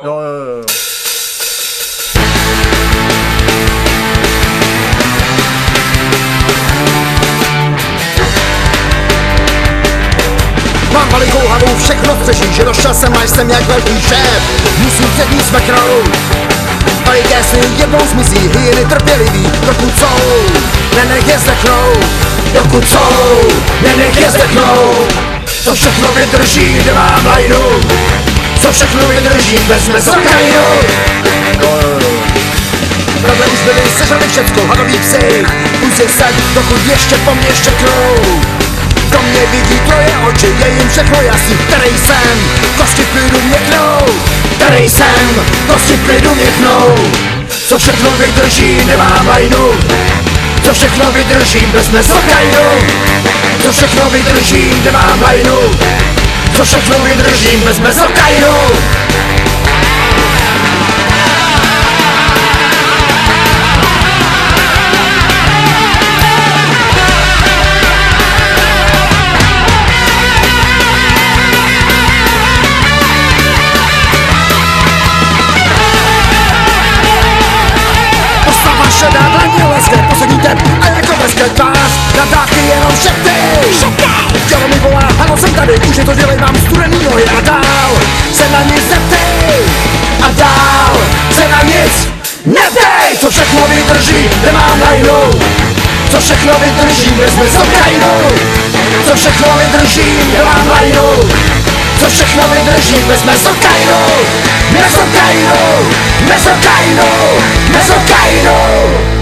Jo. Mám velikou hlavu, všechno přežij, že došel jsem, až jsem jak velký šéf. Musím před ní smeknout, veliké sny jednou zmizí, hyeny trpělivý, dokud jsou, nenech je zdechnout. Dokud jsou, nenech je zdechnout. Co všechno vydrží, kde mám lajnu, co všechno vydrží, vezme zokajnu. Tohle už byli, sežrali všecko, hadový psy, půjď si sem, dokud ještě po mně štěknou. Do mě vidí tvoje oči, je jim všechno jasný, který jsem, kosti v klidu měknou. Který jsem, kosti v klidu měknou. Co všechno vydrží, nemám lajnu, co všechno vydrží, vezme zokajnu. Co všechno vydrží, nemám lajnu, co všechno vydrží, vezme zokajnu. Šedá dlaní leské, poslední tep a jako bleskem tvář, na dávky jenom šeptej. Tělo mi volá, ano jsem tady, už je to dělej, mám studený nohy a dál se na nic neptej. A dál se na nic neptej. Co všechno vydrží, nemám lajnu, co všechno vydrží, vezme zokajnu. Co všechno vydrží, nemám lajnu, co všechno vydrží, vezme zokajnu. Nezokajnu, nezokajnu, nezokajnu.